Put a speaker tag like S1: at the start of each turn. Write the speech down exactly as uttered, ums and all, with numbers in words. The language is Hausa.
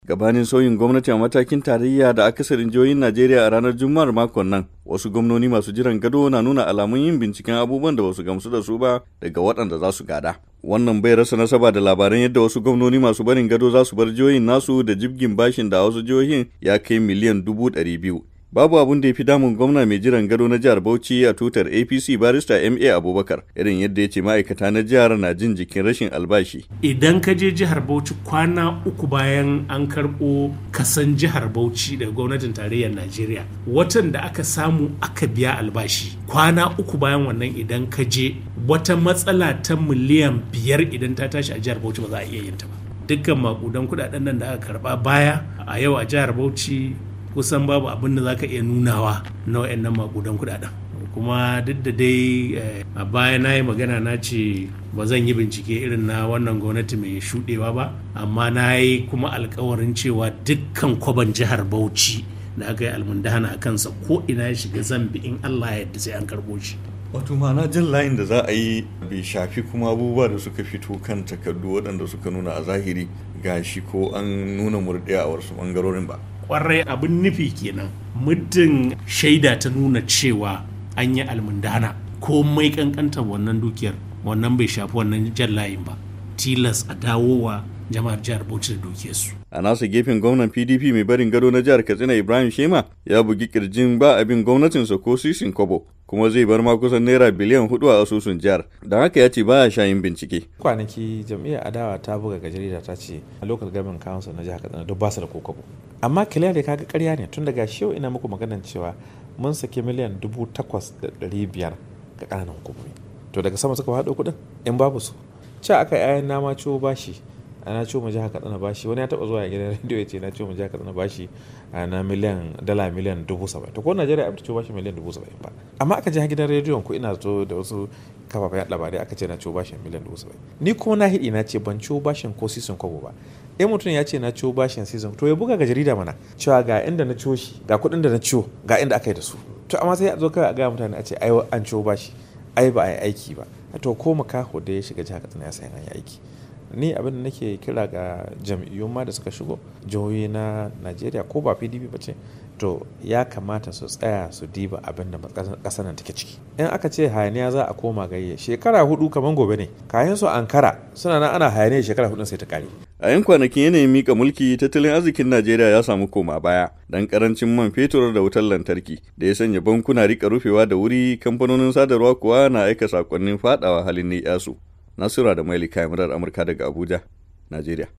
S1: Gabanin sauyin gwamnati a matakin tarayya da akasarin jihohin Najeriya a ranar Juma'ar makon nan, wasu gwamnoni masu jiran gado na nuna alamun yin binciken abubuwan da basu gamsu da su ba daga waɗanda za su gada. Wannan bai rasa nasaba da labaran yadda wasu gwamnoni masu barin gado za su bar jihohin nasu da jibgin bashin da wasu jihohin ya kai miliyan dubu ɗari biyu. Babu abun da ya fi damun gwamna mai jiran gado na jihar Bauchi a tutar A P C barista M A Abubakar, irin yadda ya ce ma'aikata na jihar na jin jikin rashin albashi.
S2: Idan ka je jihar Bauchi kwana uku bayan an karɓo kasan jihar Bauchi daga gwamnatin tarayyar Najeriya, watan da aka samu aka biya albashi, kwana uku bayan wannan idan ka je wata matsala ta miliyan biyar idan ta tashi a jihar Bauchi ba za a iya yin ta ba. Dukkan makudan kuɗaɗen nan da aka karɓa baya a yau a jihar Bauchi kusan babu abin da za ka iya nunawa na wa'annan makudan kudaden. Kuma duk da dai a baya na yi magana na ce ba zan yi bincike irin na wannan gwamnati mai shuɗewa ba, amma na yi kuma alkawarin cewa dukkan kwaban jihar Bauchi da aka yi almundahana a kansa ko ina ya shiga zan bi in Allah ya yarda sai an karɓo shi.
S1: Wato ma'ana jin layin da za a yi bai shafi kuma abubuwa da suka fito kan takardu waɗanda suka nuna a zahiri gashi ko an nuna murɗiya a wasu ɓangarorin ba.
S2: Kwarai abin nufi kenan, muddin shaida ta nuna cewa an yi almundana ko mai kankantar wannan dukiyar, wannan bai shafi wannan jan layin ba, tilas a dawowa jama'ar jihar Bauchi da dukiyarsu.
S1: A nasa gefen gwamnan P D P mai barin gado na jihar Katsina Ibrahim Shema ya bugi kirjin ba abin gwamnatinsa ko sisin kobo, kuma zai bar ma kusan naira biliyan hudu a asusun jihar, da haka ya ce baya shayin bincike.
S3: Kwanaki jam'iyyar adawa ta buga ga jarida ta ce a local government council na jihar Katsina duk ba su da kokobo, amma clear da kaga ƙarya ne tun daga shi yau ina muku maganan cewa mun saki miliyan dubu takwas da ɗari biyar ga ƙananan hukumomi, to daga sama suka haɗo kuɗin in babu su ce aka yi ayan nama ciwo bashi ana ciwo mu jihar Katsina bashi, wani ya taɓa zuwa gidan rediyo ya ce na ciwo mu jihar Katsina bashi na miliyan dala miliyan dubu saba'in, to ko Najeriya a ciwo bashi miliyan dubu saba'in ba, amma aka je gidan rediyon ku ina zo da wasu kafafen labarai aka ce na ciwo bashin miliyan dubu saba'in, ni kuma na hidi na ce ban ciwo bashin ko sisin kwabo ba. In mutum ya ce na ciwo bashin season to ya buga ga jarida mana cewa ga inda na ciwo shi, ga kuɗin da na ciwo, ga inda aka yi da su, to amma sai a zo kawai a gaya mutane a ce ai an ciwo bashi, ai ba a yi aiki ba. To ko makaho da ya shiga jihar Katsina ya san an yi aiki. Ni abin da nake kira ga jam'iyyun ma da suka shigo jihohi na Najeriya ko ba P D P ba ce, to ya kamata su tsaya su diba abin da ƙasar nan take ciki. In aka ce hayaniya za a koma gayye shekara hudu kamar gobe ne, kayan su ankara suna nan ana hayaniya shekara hudun sai ta kare.
S1: A yan kwanakin yanayin mika mulki, tattalin arzikin Najeriya ya samu koma baya dan karancin man fetur da wutar lantarki da ya sanya bankuna rika rufewa da wuri, kamfanonin sadarwa kuwa na aika sakonnin fadawa halin ni'yasu. Nasura da Maili Kamarar Amurka daga Abuja, Najeriya.